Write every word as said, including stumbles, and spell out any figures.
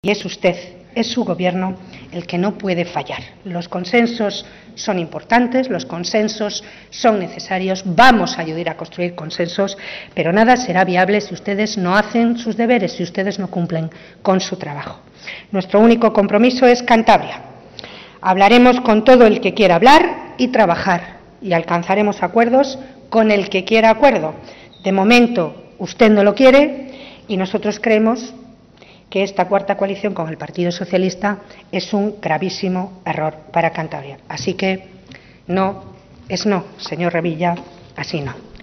Y es usted, es su Gobierno el que no puede fallar. Los consensos son importantes, los consensos son necesarios, vamos a ayudar a construir consensos, pero nada será viable si ustedes no hacen sus deberes, si ustedes no cumplen con su trabajo. Nuestro único compromiso es Cantabria. Hablaremos con todo el que quiera hablar y trabajar, y alcanzaremos acuerdos con el que quiera acuerdo. De momento, usted no lo quiere y nosotros creemos que esta cuarta coalición con el Partido Socialista es un gravísimo error para Cantabria. Así que no, es no, señor Revilla, así no.